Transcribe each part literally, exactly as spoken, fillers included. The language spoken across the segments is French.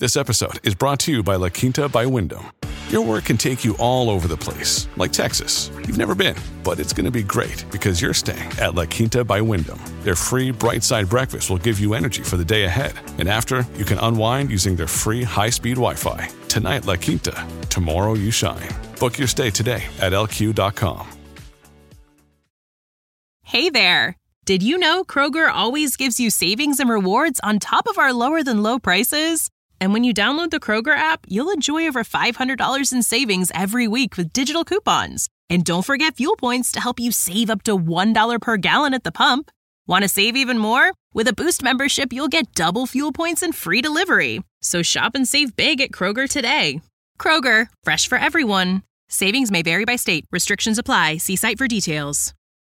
This episode is brought to you by La Quinta by Wyndham. Your work can take you all over the place, like Texas. You've never been, but it's going to be great because you're staying at La Quinta by Wyndham. Their free Bright Side breakfast will give you energy for the day ahead. And after, you can unwind using their free high-speed Wi-Fi. Tonight, La Quinta. Tomorrow, you shine. Book your stay today at L Q dot com. Hey there! Did you know Kroger always gives you savings and rewards on top of our lower-than-low prices? And when you download the Kroger app, you'll enjoy over five hundred dollars in savings every week with digital coupons. And don't forget fuel points to help you save up to one dollar per gallon at the pump. Want to save even more? With a Boost membership, you'll get double fuel points and free delivery. So shop and save big at Kroger today. Kroger, fresh for everyone. Savings may vary by state. Restrictions apply. See site for details.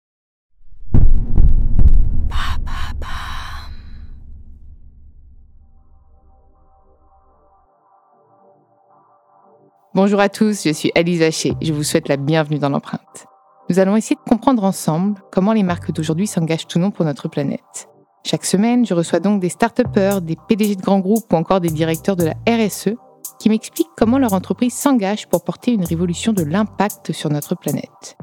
Bonjour à tous, je suis Alice Vacher. Je vous souhaite la bienvenue dans l'empreinte. Nous allons essayer de comprendre ensemble comment les marques d'aujourd'hui s'engagent ou non pour notre planète. Chaque semaine, je reçois donc des start-upers, des P D G de grands groupes ou encore des directeurs de la R S E qui m'expliquent comment leur entreprise s'engage pour porter une révolution de l'impact sur notre planète.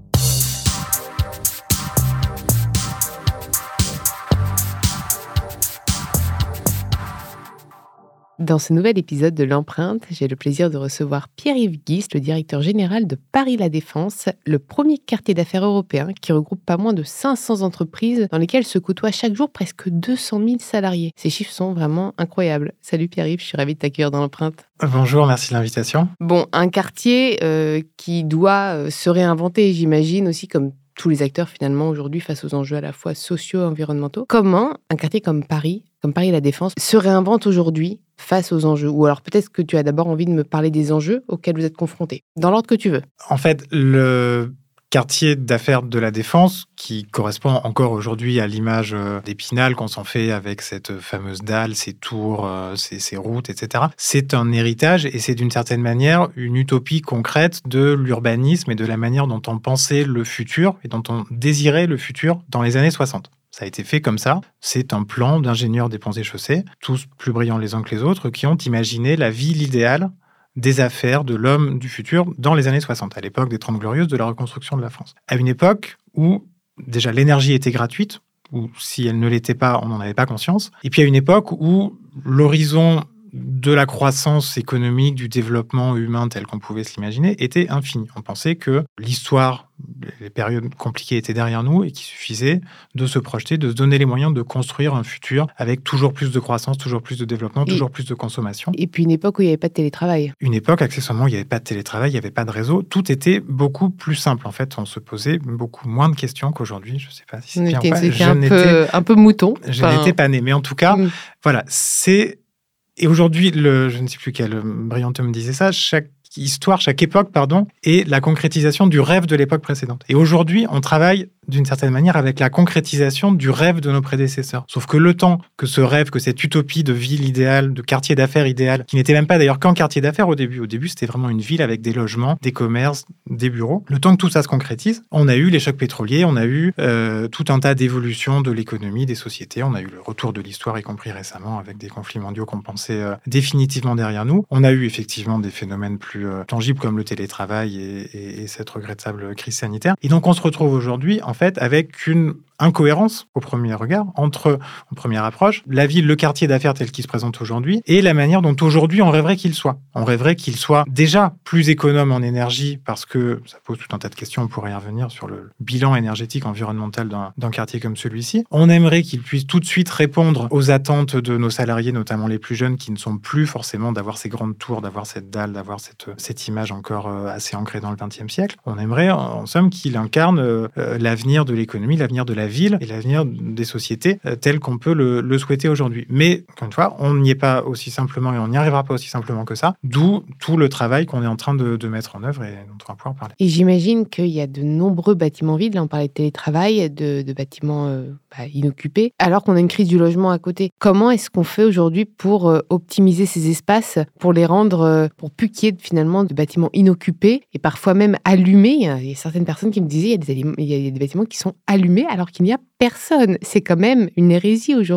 Dans ce nouvel épisode de l'Empreinte, j'ai le plaisir de recevoir Pierre-Yves Guis, le directeur général de Paris La Défense, le premier quartier d'affaires européen qui regroupe pas moins de cinq cents entreprises dans lesquelles se côtoient chaque jour presque deux cent mille salariés. Ces chiffres sont vraiment incroyables. Salut Pierre-Yves, je suis ravie de t'accueillir dans l'Empreinte. Bonjour, merci de l'invitation. Bon, un quartier euh, qui doit euh, se réinventer, j'imagine, aussi comme tous les acteurs finalement aujourd'hui face aux enjeux à la fois sociaux et environnementaux. Comment un quartier comme Paris, comme Paris La Défense, se réinvente aujourd'hui face aux enjeux? Ou alors peut-être que tu as d'abord envie de me parler des enjeux auxquels vous êtes confrontés, dans l'ordre que tu veux. En fait, le quartier d'affaires de La Défense, qui correspond encore aujourd'hui à l'image d'Épinal qu'on s'en fait avec cette fameuse dalle, ces tours, ces, ces routes, et cetera. C'est un héritage et c'est d'une certaine manière une utopie concrète de l'urbanisme et de la manière dont on pensait le futur et dont on désirait le futur dans les années soixante. Ça a été fait comme ça. C'est un plan d'ingénieurs des ponts et chaussées, tous plus brillants les uns que les autres, qui ont imaginé la ville idéale des affaires de l'homme du futur dans les années soixante, à l'époque des Trente Glorieuses de la reconstruction de la France. À une époque où, déjà, l'énergie était gratuite, ou si elle ne l'était pas, on n'en avait pas conscience. Et puis à une époque où l'horizon de la croissance économique, du développement humain tel qu'on pouvait se l'imaginer, était infini. On pensait que l'histoire, les périodes compliquées étaient derrière nous et qu'il suffisait de se projeter, de se donner les moyens de construire un futur avec toujours plus de croissance, toujours plus de développement, et, toujours plus de consommation. Et puis une époque où il n'y avait pas de télétravail. Une époque, accessoirement, où il n'y avait pas de télétravail, il n'y avait pas de réseau. Tout était beaucoup plus simple. En fait, on se posait beaucoup moins de questions qu'aujourd'hui. Je ne sais pas si c'est bien ou pas. C'était un peu, un peu mouton. Je enfin... n'étais pas né. Mais en tout cas, mmh. voilà, c'est... Et aujourd'hui, le, je ne sais plus quel brillant homme disait ça, chaque histoire, chaque époque, pardon, est la concrétisation du rêve de l'époque précédente. Et aujourd'hui, on travaille d'une certaine manière avec la concrétisation du rêve de nos prédécesseurs. Sauf que le temps que ce rêve, que cette utopie de ville idéale, de quartier d'affaires idéal, qui n'était même pas d'ailleurs qu'un quartier d'affaires au début. Au début, c'était vraiment une ville avec des logements, des commerces, des bureaux. Le temps que tout ça se concrétise, on a eu les chocs pétroliers, on a eu euh, tout un tas d'évolutions de l'économie, des sociétés, on a eu le retour de l'histoire, y compris récemment, avec des conflits mondiaux qu'on pensait euh, définitivement derrière nous. On a eu effectivement des phénomènes plus euh, tangibles comme le télétravail et, et, et cette regrettable crise sanitaire. Et donc, on se retrouve aujourd'hui, en fait, avec une incohérence au premier regard entre, en première approche, la ville, le quartier d'affaires tel qu'il se présente aujourd'hui et la manière dont aujourd'hui on rêverait qu'il soit. On rêverait qu'il soit déjà plus économe en énergie parce que ça pose tout un tas de questions, on pourrait y revenir sur le bilan énergétique environnemental d'un, d'un quartier comme celui-ci. On aimerait qu'il puisse tout de suite répondre aux attentes de nos salariés, notamment les plus jeunes qui ne sont plus forcément d'avoir ces grandes tours, d'avoir cette dalle, d'avoir cette, cette image encore assez ancrée dans le vingtième siècle. On aimerait en somme qu'il incarne euh, l'avenir de l'économie, l'avenir de la ville et l'avenir des sociétés euh, tel qu'on peut le, le souhaiter aujourd'hui. Mais, encore une fois, on n'y est pas aussi simplement et on n'y arrivera pas aussi simplement que ça, d'où tout le travail qu'on est en train de, de mettre en œuvre et dont on va pouvoir parler. Et j'imagine qu'il y a de nombreux bâtiments vides, là on parlait de télétravail, de, de bâtiments euh, bah, inoccupés, alors qu'on a une crise du logement à côté. Comment est-ce qu'on fait aujourd'hui pour euh, optimiser ces espaces, pour les rendre, euh, pour plus qu'il y ait finalement de bâtiments inoccupés et parfois même allumés? Il y a certaines personnes qui me disaient il y a des, il y a des bâtiments qui sont allumés alors qu'il n'y a personne. C'est quand même une hérésie aujourd'hui.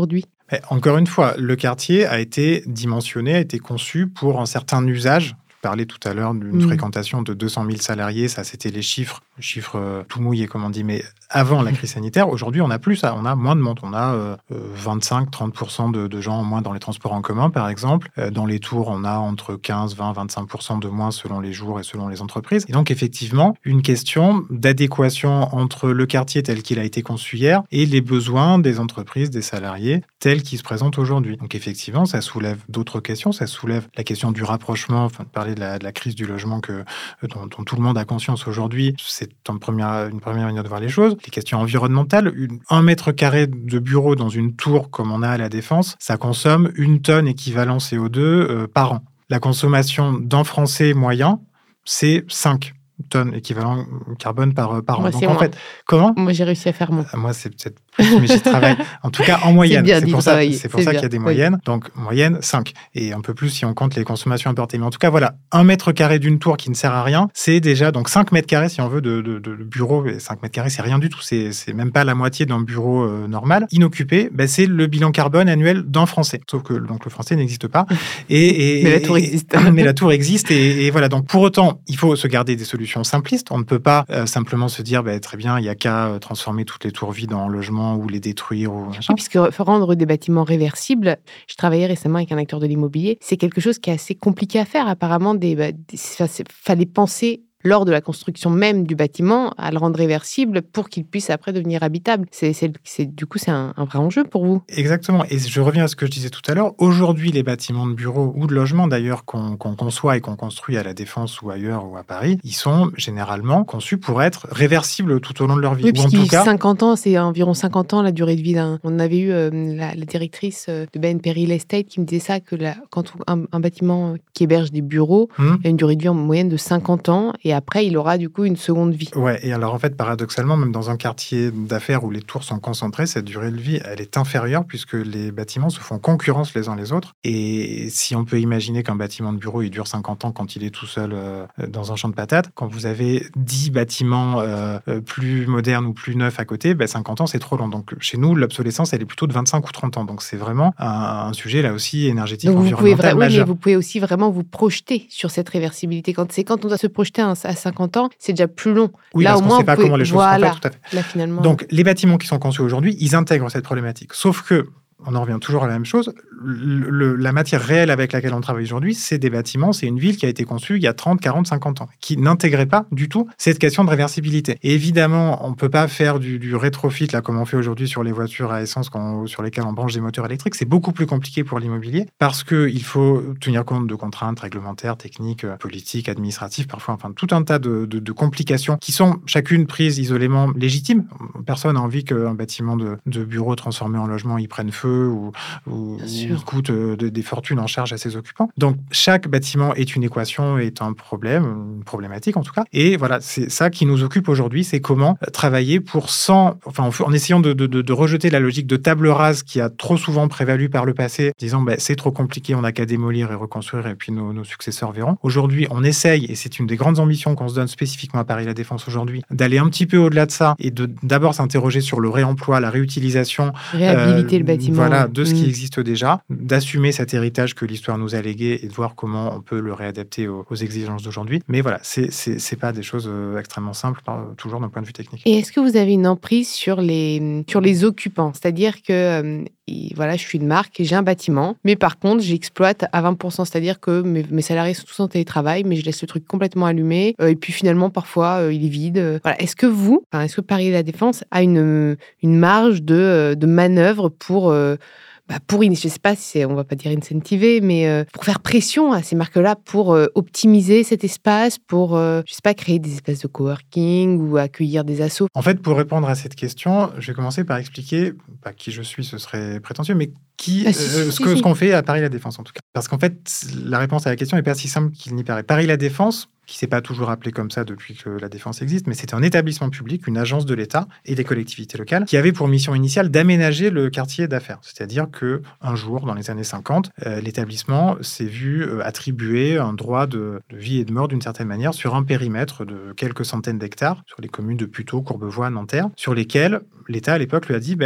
Mais encore une fois, le quartier a été dimensionné, a été conçu pour un certain usage. Je parlais tout à l'heure d'une mmh. fréquentation de deux cent mille salariés, ça c'était les chiffres, les chiffres euh, tout mouillés comme on dit, mais avant la crise sanitaire, aujourd'hui on n'a plus ça, on a moins de monde, on a euh, vingt-cinq à trente pour cent de, de gens en moins dans les transports en commun par exemple, euh, dans les tours on a entre quinze, vingt, vingt-cinq pour cent de moins selon les jours et selon les entreprises, et donc effectivement une question d'adéquation entre le quartier tel qu'il a été conçu hier et les besoins des entreprises, des salariés tels qu'ils se présentent aujourd'hui. Donc effectivement ça soulève d'autres questions, ça soulève la question du rapprochement, enfin de parler De la, de la crise du logement que, dont, dont tout le monde a conscience aujourd'hui. C'est une première, une première manière de voir les choses. Les questions environnementales, une, un mètre carré de bureau dans une tour comme on a à la Défense, ça consomme une tonne équivalent C O deux euh, par an. La consommation d'un Français moyen, c'est cinq tonnes équivalent carbone par, par an. Moi, Donc en moi. fait, comment Moi, j'ai réussi à faire mon. Moi, c'est peut-être plus, mais j'y travaille. En tout cas, en moyenne. C'est, bien c'est pour ça, travailler. c'est pour c'est ça bien. qu'il y a des moyennes. Oui. Donc, moyenne, cinq. Et un peu plus si on compte les consommations importées. Mais en tout cas, voilà, un mètre carré d'une tour qui ne sert à rien, c'est déjà, donc cinq mètres carrés, si on veut, de, de, de bureau. Et cinq mètres carrés, c'est rien du tout. C'est, c'est même pas la moitié d'un bureau euh, normal. Inoccupé, ben, c'est le bilan carbone annuel d'un Français. Sauf que donc, le Français n'existe pas. Et, et, mais la tour existe. Et, mais la tour existe. Et, et voilà. Donc, pour autant, il faut se garder des solutions simplistes. On ne peut pas euh, simplement se dire, ben, très bien, il n'y a qu'à euh, transformer toutes les tours vides en logements ou les détruire. Ou oui, puisque rendre des bâtiments réversibles, je travaillais récemment avec un acteur de l'immobilier, c'est quelque chose qui est assez compliqué à faire. Apparemment, des, bah, des, fallait penser lors de la construction même du bâtiment à le rendre réversible pour qu'il puisse après devenir habitable. C'est, c'est, c'est, du coup, c'est un, un vrai enjeu pour vous. Exactement. Et je reviens à ce que je disais tout à l'heure. Aujourd'hui, les bâtiments de bureaux ou de logement, d'ailleurs, qu'on, qu'on conçoit et qu'on construit à la Défense ou ailleurs ou à Paris, ils sont généralement conçus pour être réversibles tout au long de leur vie. Oui, puisqu'il ou en tout cas, cinquante ans, c'est environ cinquante ans la durée de vie d'un... On avait eu euh, la, la directrice de B N P Real Estate qui me disait ça, que la, quand un, un bâtiment qui héberge des bureaux hum. a une durée de vie en moyenne de cinquante ans et après, il aura du coup une seconde vie. Ouais, et alors en fait, paradoxalement, même dans un quartier d'affaires où les tours sont concentrées, cette durée de vie, elle est inférieure puisque les bâtiments se font concurrence les uns les autres. Et si on peut imaginer qu'un bâtiment de bureau, il dure cinquante ans quand il est tout seul euh, dans un champ de patates, quand vous avez dix bâtiments euh, plus modernes ou plus neufs à côté, ben cinquante ans, c'est trop long. Donc chez nous, l'obsolescence, elle est plutôt de vingt-cinq ou trente ans. Donc c'est vraiment un, un sujet là aussi énergétique, donc environnemental vous pouvez, vra- majeur. Oui, mais vous pouvez aussi vraiment vous projeter sur cette réversibilité. Quand, c'est quand on doit se projeter à cinquante ans, c'est déjà plus long. Oui, là, parce au qu'on moins, ne sait pas pouvez... comment les choses voilà. sont faites, tout à fait. Là, finalement... Donc, les bâtiments qui sont conçus aujourd'hui, ils intègrent cette problématique. Sauf que, on en revient toujours à la même chose, le, le, la matière réelle avec laquelle on travaille aujourd'hui, c'est des bâtiments, c'est une ville qui a été conçue il y a trente, quarante, cinquante ans, qui n'intégrait pas du tout cette question de réversibilité. Et évidemment, on ne peut pas faire du, du rétrofit, là, comme on fait aujourd'hui sur les voitures à essence quand, sur lesquelles on branche des moteurs électriques. C'est beaucoup plus compliqué pour l'immobilier parce qu'il faut tenir compte de contraintes réglementaires, techniques, politiques, administratives, parfois, enfin, tout un tas de, de, de complications qui sont chacune prises isolément légitimes. Personne n'a envie qu'un bâtiment de, de bureau transformé en logement y prenne feu ou, ou il coûte euh, de, des fortunes en charge à ses occupants. Donc, chaque bâtiment est une équation, est un problème, une problématique en tout cas. Et voilà, c'est ça qui nous occupe aujourd'hui, c'est comment travailler pour sans, enfin, en, en essayant de, de, de rejeter la logique de table rase qui a trop souvent prévalu par le passé, disant bah, c'est trop compliqué, on n'a qu'à démolir et reconstruire et puis nos, nos successeurs verront. Aujourd'hui, on essaye, et c'est une des grandes ambitions qu'on se donne spécifiquement à Paris La Défense aujourd'hui, d'aller un petit peu au-delà de ça et de d'abord s'interroger sur le réemploi, la réutilisation, réhabiliter euh, le bâtiment. Voilà, de ce mmh. qui existe déjà, d'assumer cet héritage que l'histoire nous a légué et de voir comment on peut le réadapter aux, aux exigences d'aujourd'hui. Mais voilà, c'est, c'est, c'est pas des choses extrêmement simples, toujours d'un point de vue technique. Et est-ce que vous avez une emprise sur les, sur les occupants ? C'est-à-dire que euh, et voilà, je suis une marque et j'ai un bâtiment, mais par contre, j'exploite à vingt pour cent, c'est-à-dire que mes, mes salariés sont tous en télétravail, mais je laisse le truc complètement allumé, euh, et puis finalement, parfois, euh, il est vide. Euh, voilà. Est-ce que vous, enfin, est-ce que Paris La Défense a une, une marge de, de manœuvre pour... Euh, Bah pour, je ne sais pas si c'est, on ne va pas dire incentiver, mais euh, pour faire pression à ces marques-là, pour euh, optimiser cet espace, pour, euh, je ne sais pas, créer des espaces de coworking ou accueillir des assos. En fait, pour répondre à cette question, je vais commencer par expliquer, pas qui je suis, ce serait prétentieux, mais qui, ah, si, euh, si, ce, que, si. ce qu'on fait à Paris La Défense en tout cas. Parce qu'en fait, la réponse à la question n'est pas si simple qu'il n'y paraît. Paris La Défense, qui ne s'est pas toujours appelé comme ça depuis que la Défense existe, mais c'était un établissement public, une agence de l'État et des collectivités locales, qui avait pour mission initiale d'aménager le quartier d'affaires. C'est-à-dire qu'un jour, dans les années cinquante, euh, l'établissement s'est vu euh, attribuer un droit de, de vie et de mort d'une certaine manière sur un périmètre de quelques centaines d'hectares, sur les communes de Puteaux, Courbevoie, Nanterre, sur lesquels l'État à l'époque lui a dit bah,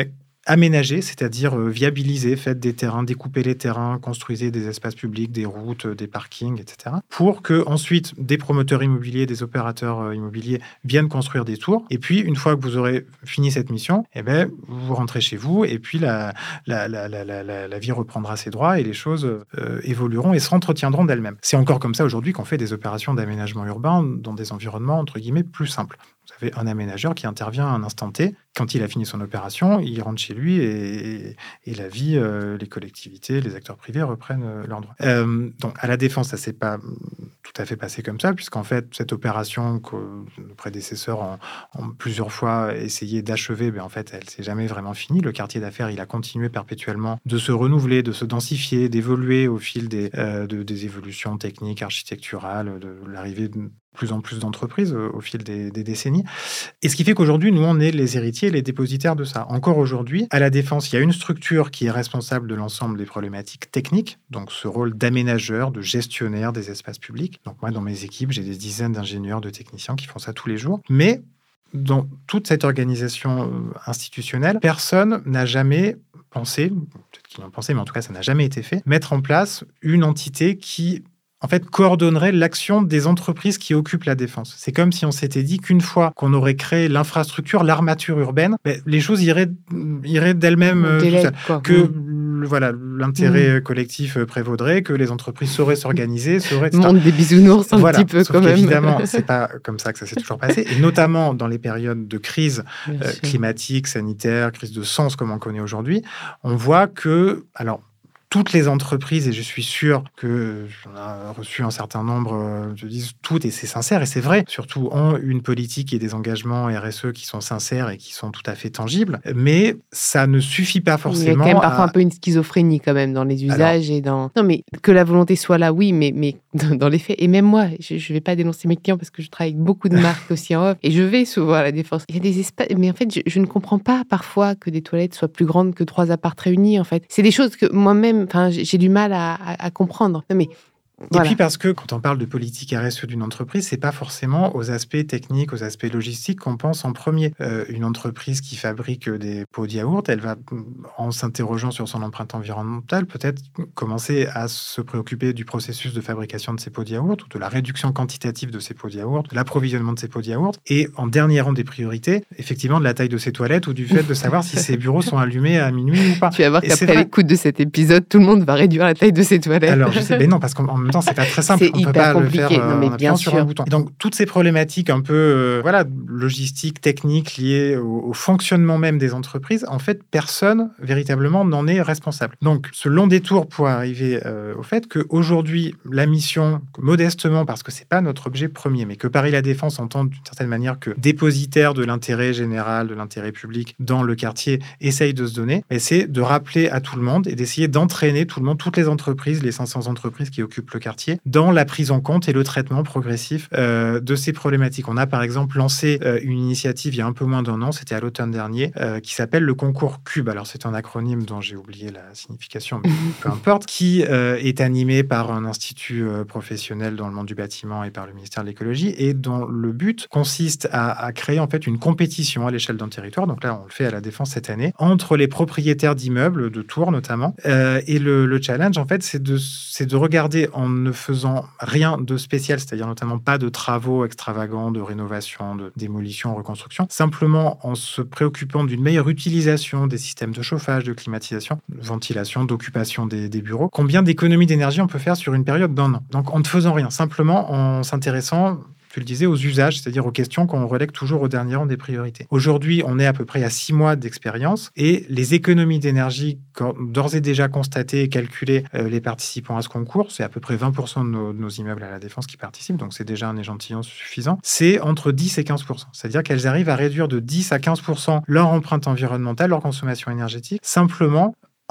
aménager, c'est-à-dire euh, viabiliser, faites des terrains, découpez les terrains, construisez des espaces publics, des routes, des parkings, et cetera. Pour que ensuite des promoteurs immobiliers, des opérateurs euh, immobiliers viennent construire des tours. Et puis, une fois que vous aurez fini cette mission, eh ben, vous rentrez chez vous et puis la, la, la, la, la, la, la vie reprendra ses droits et les choses euh, évolueront et s'entretiendront d'elles-mêmes. C'est encore comme ça aujourd'hui qu'on fait des opérations d'aménagement urbain dans des environnements, entre guillemets, plus simples. Vous avez un aménageur qui intervient à un instant T. Quand il a fini son opération, il rentre chez lui et, et la vie, euh, les collectivités, les acteurs privés reprennent euh, leurs droits. Euh, donc, à la Défense, ça ne s'est pas tout à fait passé comme ça, puisqu'en fait, cette opération que nos prédécesseurs ont, ont plusieurs fois essayé d'achever, ben, en fait, elle ne s'est jamais vraiment finie. Le quartier d'affaires, il a continué perpétuellement de se renouveler, de se densifier, d'évoluer au fil des, euh, de, des évolutions techniques, architecturales, de l'arrivée de plus en plus d'entreprises au fil des, des décennies. Et ce qui fait qu'aujourd'hui, nous, on est les héritiers et les dépositaires de ça. Encore aujourd'hui, à la Défense, il y a une structure qui est responsable de l'ensemble des problématiques techniques, donc ce rôle d'aménageur, de gestionnaire des espaces publics. Donc moi, dans mes équipes, j'ai des dizaines d'ingénieurs, de techniciens qui font ça tous les jours. Mais dans toute cette organisation institutionnelle, personne n'a jamais pensé, peut-être qu'ils l'ont pensé, mais en tout cas, ça n'a jamais été fait, mettre en place une entité qui en fait, coordonnerait l'action des entreprises qui occupent la Défense. C'est comme si on s'était dit qu'une fois qu'on aurait créé l'infrastructure, l'armature urbaine, ben, les choses iraient, iraient d'elles-mêmes, euh, délai, que mmh. voilà, l'intérêt mmh. collectif prévaudrait, que les entreprises sauraient s'organiser, sauraient... Le monde des bisounours, un voilà, petit peu sauf quand même. Évidemment, c'est pas comme ça que ça s'est toujours passé, et notamment dans les périodes de crise euh, climatique, sanitaire, crise de sens comme on connaît aujourd'hui, on voit que... alors toutes les entreprises, et je suis sûr que j'en ai reçu un certain nombre, je dis toutes, et c'est sincère, et c'est vrai, surtout ont une politique et des engagements R S E qui sont sincères et qui sont tout à fait tangibles, mais ça ne suffit pas forcément. Il y a quand même parfois à... un peu une schizophrénie quand même dans les usages. Alors... et dans... Non, mais que la volonté soit là, oui, mais, mais dans les faits, et même moi, je ne vais pas dénoncer mes clients parce que je travaille avec beaucoup de marques aussi en off, et je vais souvent à la Défense. Il y a des espaces, mais en fait, je, je ne comprends pas parfois que des toilettes soient plus grandes que trois apparts réunis, en fait. C'est des choses que moi-même, enfin, j'ai du mal à, à, à comprendre. Non, mais voilà. Et puis parce que quand on parle de politique R S E d'une entreprise, c'est pas forcément aux aspects techniques, aux aspects logistiques qu'on pense en premier. Euh, une entreprise qui fabrique des pots de yaourt, elle va, en s'interrogeant sur son empreinte environnementale, peut-être commencer à se préoccuper du processus de fabrication de ces pots de yaourt, ou de la réduction quantitative de ces pots de yaourt, de l'approvisionnement de ces pots de yaourt, et en dernier rang des priorités, effectivement, de la taille de ses toilettes ou du fait de savoir si ces bureaux sont allumés à minuit ou pas. Tu vas voir et qu'après l'écoute de cet épisode, tout le monde va réduire la taille de ses toilettes. Alors, je sais, mais non, parce qu'en même temps, c'est pas très simple. C'est on hyper peut pas compliqué. le faire non, mais en bien appuyant sûr. sur un bouton. Et donc, toutes ces problématiques un peu euh, voilà, logistiques, techniques, liées au, au fonctionnement même des entreprises, en fait, personne, véritablement, n'en est responsable. Donc, ce long détour pour arriver euh, au fait qu'aujourd'hui, la mission, modestement, parce que c'est pas notre objet premier, mais que Paris La Défense entend d'une certaine manière que dépositaire de l'intérêt général, de l'intérêt public dans le quartier, essaye de se donner, et c'est de rappeler à tout le monde et d'essayer d'entraîner tout le monde, toutes les entreprises, les cinq cents entreprises qui occupent le quartier, dans la prise en compte et le traitement progressif euh, de ces problématiques. On a par exemple lancé euh, une initiative il y a un peu moins d'un an, c'était à l'automne dernier, euh, qui s'appelle le concours Cube. Alors c'est un acronyme dont j'ai oublié la signification, mais peu importe, qui euh, est animé par un institut euh, professionnel dans le monde du bâtiment et par le ministère de l'écologie, et dont le but consiste à, à créer en fait une compétition à l'échelle d'un territoire. Donc là, on le fait à La Défense cette année, entre les propriétaires d'immeubles, de tours notamment. Euh, et le, le challenge, en fait, c'est de, c'est de regarder en ne faisant rien de spécial, c'est-à-dire notamment pas de travaux extravagants, de rénovation, de démolition, reconstruction, simplement en se préoccupant d'une meilleure utilisation des systèmes de chauffage, de climatisation, de ventilation, d'occupation des, des bureaux, combien d'économies d'énergie on peut faire sur une période d'un an. Donc en ne faisant rien, simplement en s'intéressant, tu le disais, aux usages, c'est-à-dire aux questions qu'on relègue toujours au dernier rang des priorités. Aujourd'hui, on est à peu près à six mois d'expérience, et les économies d'énergie d'ores et déjà constatées et calculées euh, les participants à ce concours, c'est à peu près vingt pour cent de nos, de nos immeubles à La Défense qui participent, donc c'est déjà un échantillon suffisant, c'est entre dix et quinze pour cent. C'est-à-dire qu'elles arrivent à réduire de dix à quinze pour cent leur empreinte environnementale, leur consommation énergétique, simplement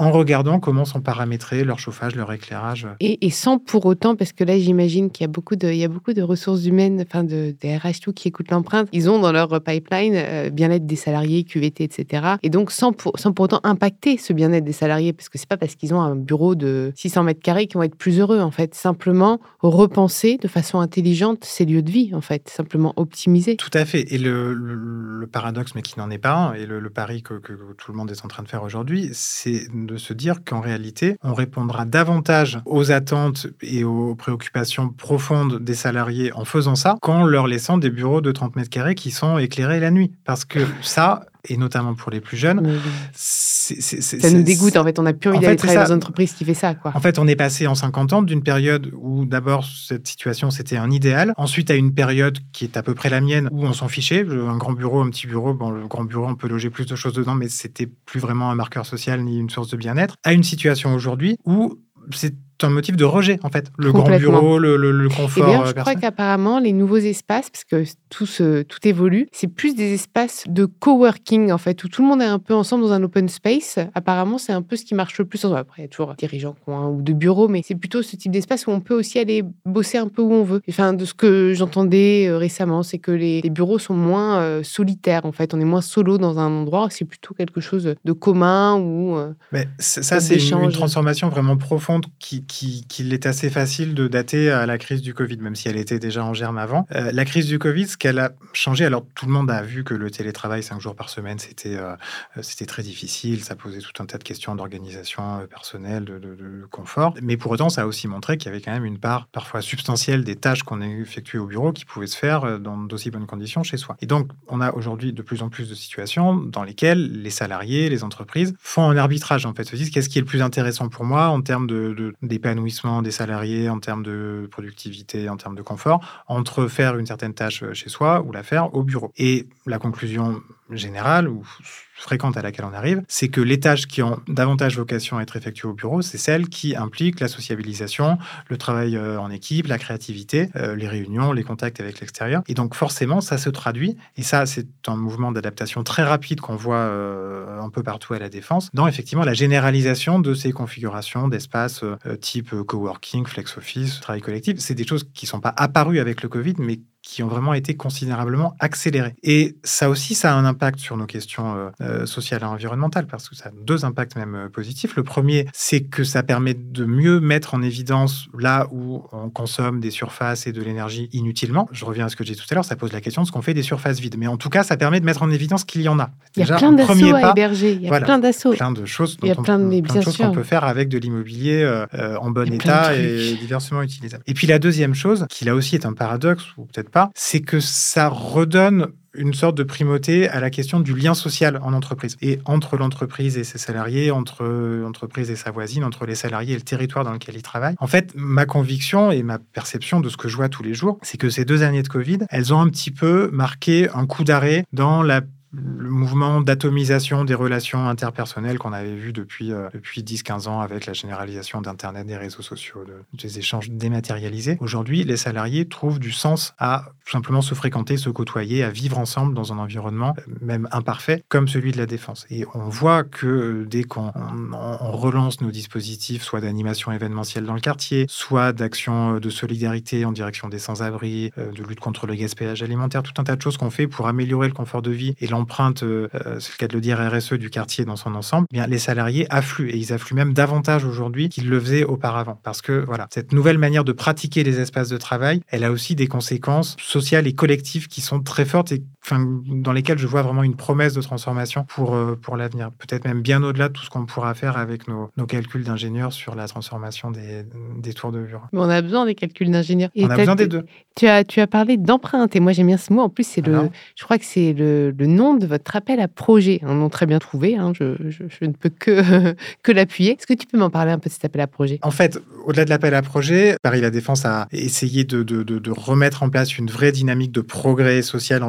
en regardant comment sont paramétrés leur chauffage, leur éclairage. Et, et sans pour autant, parce que là, j'imagine qu'il y a beaucoup de, il y a beaucoup de ressources humaines, enfin de, des R H tout qui écoutent l'empreinte. Ils ont dans leur pipeline euh, bien-être des salariés, Q V T, et cetera. Et donc, sans pour, sans pour autant impacter ce bien-être des salariés, parce que c'est pas parce qu'ils ont un bureau de six cents mètres carrés qu'ils vont être plus heureux, en fait. Simplement repenser de façon intelligente ces lieux de vie, en fait. Simplement optimiser. Tout à fait. Et le, le, le paradoxe, mais qui n'en est pas un, et le, le pari que, que, que tout le monde est en train de faire aujourd'hui, c'est de se dire qu'en réalité, on répondra davantage aux attentes et aux préoccupations profondes des salariés en faisant ça qu'en leur laissant des bureaux de trente mètres carrés qui sont éclairés la nuit. Parce que ça, et notamment pour les plus jeunes, Mais... c'est, c'est, c'est, ça c'est, nous dégoûte. En fait, on n'a plus envie en d'aller fait, travailler dans une entreprise qui fait ça, quoi. En fait, on est passé en cinquante ans d'une période où d'abord cette situation c'était un idéal, ensuite à une période qui est à peu près la mienne où on s'en fichait, un grand bureau, un petit bureau, bon le grand bureau on peut loger plus de choses dedans, mais c'était plus vraiment un marqueur social ni une source de bien-être, à une situation aujourd'hui où c'est un motif de rejet, en fait. Le grand bureau, le, le, le confort. Et d'ailleurs, je personnel. crois qu'apparemment, les nouveaux espaces, parce que tout, se, tout évolue, c'est plus des espaces de coworking, en fait, où tout le monde est un peu ensemble dans un open space. Apparemment, c'est un peu ce qui marche le plus. Après, il y a toujours des dirigeants qui ont un ou deux bureaux, mais c'est plutôt ce type d'espace où on peut aussi aller bosser un peu où on veut. Enfin, de ce que j'entendais euh, récemment, c'est que les, les bureaux sont moins euh, solitaires, en fait. On est moins solo dans un endroit. C'est plutôt quelque chose de commun ou... Euh, mais ça, c'est une, une transformation vraiment profonde qui qu'il est assez facile de dater à la crise du Covid, même si elle était déjà en germe avant. Euh, la crise du Covid, ce qu'elle a changé, alors tout le monde a vu que le télétravail cinq jours par semaine, c'était euh, c'était très difficile, ça posait tout un tas de questions d'organisation euh, personnelle, de, de, de confort, mais pour autant, ça a aussi montré qu'il y avait quand même une part parfois substantielle des tâches qu'on a effectuées au bureau qui pouvaient se faire dans d'aussi bonnes conditions chez soi. Et donc, on a aujourd'hui de plus en plus de situations dans lesquelles les salariés, les entreprises font un arbitrage, en fait, se disent qu'est-ce qui est le plus intéressant pour moi en termes de, de, d'épanouissement des salariés, en termes de productivité, en termes de confort, entre faire une certaine tâche chez soi ou la faire au bureau. Et la conclusion générale ou fréquente à laquelle on arrive, c'est que les tâches qui ont davantage vocation à être effectuées au bureau, c'est celles qui impliquent la sociabilisation, le travail en équipe, la créativité, euh, les réunions, les contacts avec l'extérieur. Et donc forcément, ça se traduit, et ça c'est un mouvement d'adaptation très rapide qu'on voit euh, un peu partout à la Défense, dans effectivement la généralisation de ces configurations d'espaces euh, type coworking, flex office, travail collectif. C'est des choses qui ne sont pas apparues avec le Covid, mais qui ont vraiment été considérablement accélérées. Et ça aussi, ça a un impact sur nos questions euh, sociales et environnementales, parce que ça a deux impacts même euh, positifs. Le premier, c'est que ça permet de mieux mettre en évidence là où on consomme des surfaces et de l'énergie inutilement. Je reviens à ce que j'ai dit tout à l'heure, ça pose la question de ce qu'on fait des surfaces vides. Mais en tout cas, ça permet de mettre en évidence qu'il y en a. Il y a Déjà, plein d'assauts à héberger, il y a voilà, plein d'assauts. Plein de choses, il y a on, plein de, plein de choses qu'on peut faire avec de l'immobilier euh, en bon état et diversement utilisable. Et puis la deuxième chose, qui là aussi est un paradoxe, ou peut-être pas, c'est que ça redonne une sorte de primauté à la question du lien social en entreprise. Et entre l'entreprise et ses salariés, entre l'entreprise et sa voisine, entre les salariés et le territoire dans lequel ils travaillent. En fait, ma conviction et ma perception de ce que je vois tous les jours, c'est que ces deux années de Covid, elles ont un petit peu marqué un coup d'arrêt dans la le mouvement d'atomisation des relations interpersonnelles qu'on avait vu depuis, euh, depuis dix à quinze ans avec la généralisation d'Internet, des réseaux sociaux, de, des échanges dématérialisés. Aujourd'hui, les salariés trouvent du sens à tout simplement se fréquenter, se côtoyer, à vivre ensemble dans un environnement même imparfait comme celui de la Défense. Et on voit que dès qu'on on, on relance nos dispositifs, soit d'animation événementielle dans le quartier, soit d'action de solidarité en direction des sans-abri, euh, de lutte contre le gaspillage alimentaire, tout un tas de choses qu'on fait pour améliorer le confort de vie et l'empreinte, euh, c'est le cas de le dire, R S E du quartier dans son ensemble, eh bien, les salariés affluent, et ils affluent même davantage aujourd'hui qu'ils le faisaient auparavant. Parce que voilà, cette nouvelle manière de pratiquer les espaces de travail, elle a aussi des conséquences sociales et collectives qui sont très fortes et enfin, dans lesquelles je vois vraiment une promesse de transformation pour, euh, pour l'avenir. Peut-être même bien au-delà de tout ce qu'on pourra faire avec nos, nos calculs d'ingénieurs sur la transformation des, des tours de bureau. Mais on a besoin des calculs d'ingénieurs. Et on a besoin des deux. Tu as, tu as parlé d'empreinte, et moi j'aime bien ce mot. En plus, c'est le, je crois que c'est le, le nom de votre appel à projet. Un nom très bien trouvé, hein. je, je, je ne peux que, que l'appuyer. Est-ce que tu peux m'en parler un peu de cet appel à projet ? En fait, au-delà de l'appel à projet, Paris La Défense a essayé de, de, de, de remettre en place une vraie dynamique de progrès social, environnemental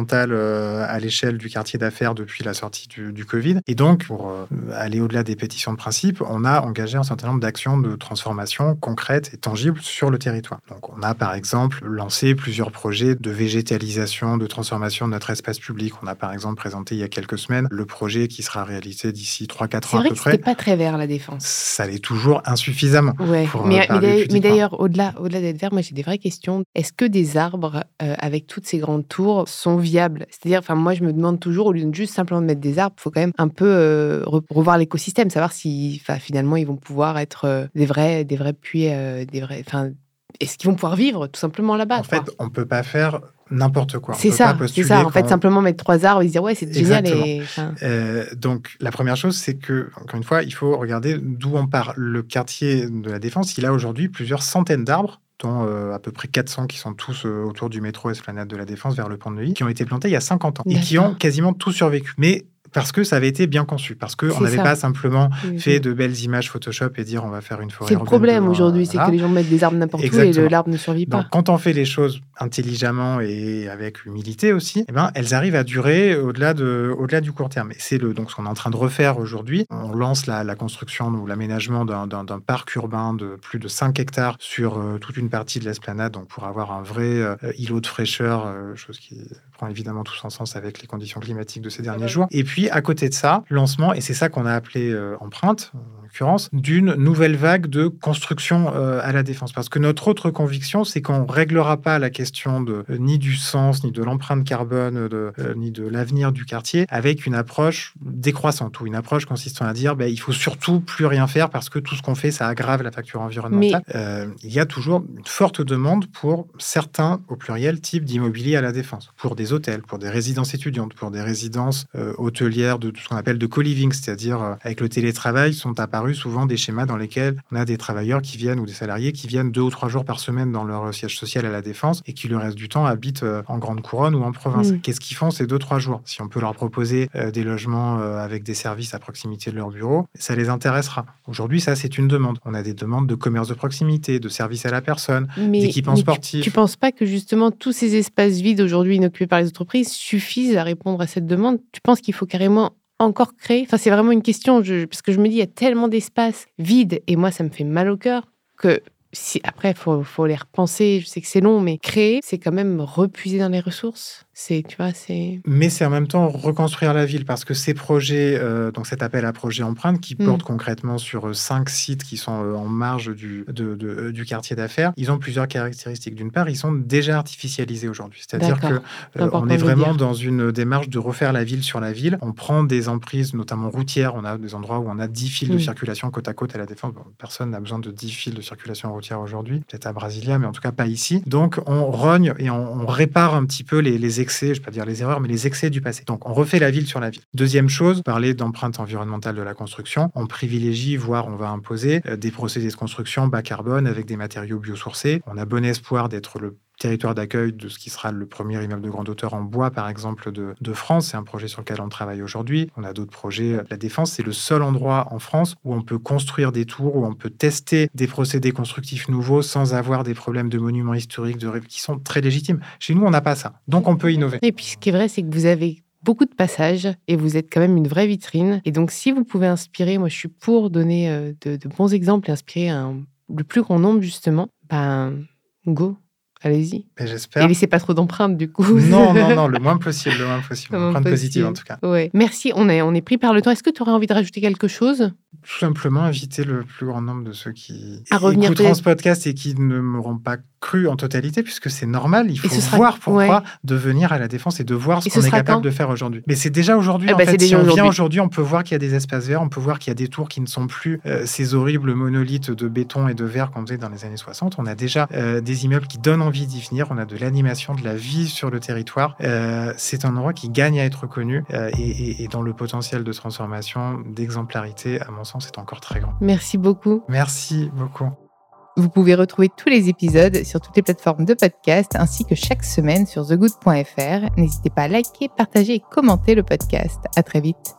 environnementale euh, à l'échelle du quartier d'affaires depuis la sortie du, du Covid. Et donc, pour euh, aller au-delà des pétitions de principe, on a engagé un certain nombre d'actions de transformation concrètes et tangibles sur le territoire. Donc, on a par exemple lancé plusieurs projets de végétalisation, de transformation de notre espace public. On a par exemple présenté il y a quelques semaines le projet qui sera réalisé d'ici trois à quatre ans à peu près. C'est vrai que c'était pas très vert, la Défense. Ça l'est toujours insuffisamment. Ouais. Pour, mais, euh, mais, mais d'ailleurs, au-delà, au-delà d'être vert, moi j'ai des vraies questions. Est-ce que des arbres euh, avec toutes ces grandes tours sont viables ? C'est-à-dire, enfin moi je me demande toujours, au lieu de juste simplement de mettre des arbres, il faut quand même un peu euh, revoir l'écosystème, savoir si finalement ils vont pouvoir être euh, des vrais, des vrais puits, euh, des vrais. Enfin, est-ce qu'ils vont pouvoir vivre tout simplement là-bas ? En fait, on ne peut pas faire n'importe quoi. C'est ça, c'est ça. En fait, on... simplement mettre trois arbres et se dire ouais, c'est génial. Et... Enfin... Euh, donc, la première chose, c'est que, encore une fois, il faut regarder d'où on part. Le quartier de la Défense, il a aujourd'hui plusieurs centaines d'arbres, dont euh, à peu près quatre cents qui sont tous euh, autour du métro Esplanade de la Défense vers le pont de Neuilly, qui ont été plantés il y a cinquante ans et qui ont quasiment tous survécu. Mais parce que ça avait été bien conçu, parce qu'on n'avait pas simplement oui, fait oui. de belles images Photoshop et dire on va faire une forêt urbaine. C'est le problème aujourd'hui, c'est que les gens mettent des arbres n'importe où et le, l'arbre ne survit pas. Donc, quand on fait les choses intelligemment et avec humilité aussi, eh ben, elles arrivent à durer au-delà, de, au-delà du court terme. Et c'est le, donc ce qu'on est en train de refaire aujourd'hui. On lance la, la construction ou l'aménagement d'un, d'un, d'un parc urbain de plus de cinq hectares sur euh, toute une partie de l'esplanade, donc pour avoir un vrai euh, îlot de fraîcheur, euh, chose qui prend évidemment tout son sens avec les conditions climatiques de ces derniers jours. Et puis, à côté de ça, lancement, et c'est ça qu'on a appelé euh, empreinte, en l'occurrence, d'une nouvelle vague de construction euh, à la Défense. Parce que notre autre conviction, c'est qu'on ne réglera pas la question de, euh, ni du sens, ni de l'empreinte carbone, de, euh, ni de l'avenir du quartier, avec une approche décroissante, ou une approche consistant à dire ben, il faut surtout plus rien faire parce que tout ce qu'on fait, ça aggrave la facture environnementale. Mais... Euh, il y a toujours une forte demande pour certains, au pluriel, types d'immobilier à la Défense. Pour des hôtels, pour des résidences étudiantes, pour des résidences euh, hôtelières, de tout ce qu'on appelle de co-living, c'est-à-dire euh, avec le télétravail, sont apparus souvent des schémas dans lesquels on a des travailleurs qui viennent ou des salariés qui viennent deux ou trois jours par semaine dans leur siège social à la Défense et qui le reste du temps habitent euh, en grande couronne ou en province. Mmh. Qu'est-ce qu'ils font ces deux trois jours ? Si on peut leur proposer euh, des logements euh, avec des services à proximité de leur bureau, ça les intéressera. Aujourd'hui, ça c'est une demande. On a des demandes de commerce de proximité, de services à la personne, mais, d'équipements mais sportifs. Tu ne penses pas que justement tous ces espaces vides aujourd'hui inoccupés par les entreprises suffisent à répondre à cette demande ? Tu penses qu'il faut carrément encore créer ? Enfin, c'est vraiment une question, je, parce que je me dis, il y a tellement d'espaces vides, et moi, ça me fait mal au cœur, que si, après, il faut, faut les repenser, je sais que c'est long, mais créer, c'est quand même repuiser dans les ressources. C'est, tu vois, c'est... Mais c'est en même temps reconstruire la ville, parce que ces projets, euh, donc cet appel à projet empreinte, qui mmh. porte concrètement sur euh, cinq sites qui sont euh, en marge du, de, de, euh, du quartier d'affaires, ils ont plusieurs caractéristiques. D'une part, ils sont déjà artificialisés aujourd'hui. C'est-à-dire qu'on euh, est vraiment dans une démarche de refaire la ville sur la ville. On prend des emprises, notamment routières. On a des endroits où on a dix fils mmh. de circulation côte à côte à la Défense. Bon, personne n'a besoin de dix fils de circulation routière aujourd'hui. Peut-être à Brasilia, mais en tout cas pas ici. Donc, on rogne et on, on répare un petit peu les, les excès, je ne vais pas dire les erreurs, mais les excès du passé. Donc, on refait la ville sur la ville. Deuxième chose, parler d'empreinte environnementale de la construction. On privilégie, voire on va imposer euh, des procédés de construction bas carbone avec des matériaux biosourcés. On a bon espoir d'être le territoire d'accueil de ce qui sera le premier immeuble de grande hauteur en bois, par exemple, de, de France. C'est un projet sur lequel on travaille aujourd'hui. On a d'autres projets. La Défense, c'est le seul endroit en France où on peut construire des tours, où on peut tester des procédés constructifs nouveaux sans avoir des problèmes de monuments historiques de, qui sont très légitimes. Chez nous, on n'a pas ça. Donc, on peut innover. Et puis, ce qui est vrai, c'est que vous avez beaucoup de passages et vous êtes quand même une vraie vitrine. Et donc, si vous pouvez inspirer, moi, je suis pour donner euh, de, de bons exemples et inspirer un, le plus grand nombre, justement, ben, go. Allez-y. Mais j'espère. Et laissez pas trop d'empreintes, du coup. Non, non, non, le moins possible, le moins possible. Empreinte positive, en tout cas. Ouais. Merci, on est, on est pris par le temps. Est-ce que tu aurais envie de rajouter quelque chose ? Tout simplement inviter le plus grand nombre de ceux qui à revenir écouteront peut-être... ce podcast et qui ne m'auront pas cru en totalité, puisque c'est normal, il faut sera... voir pourquoi ouais. de venir à la Défense et de voir ce et qu'on ce est capable quand de faire aujourd'hui. Mais c'est déjà aujourd'hui, eh en ben, fait. Si on aujourd'hui. vient aujourd'hui, on peut voir qu'il y a des espaces verts, on peut voir qu'il y a des tours qui ne sont plus euh, ces horribles monolithes de béton et de verre qu'on faisait dans les années soixante. On a déjà euh, des immeubles qui donnent envie d'y venir, on a de l'animation, de la vie sur le territoire. Euh, c'est un endroit qui gagne à être connu euh, et, et, et dont le potentiel de transformation, d'exemplarité, à mon sens, est encore très grand. Merci beaucoup. Merci beaucoup. Vous pouvez retrouver tous les épisodes sur toutes les plateformes de podcast ainsi que chaque semaine sur the good point f r. N'hésitez pas à liker, partager et commenter le podcast. À très vite.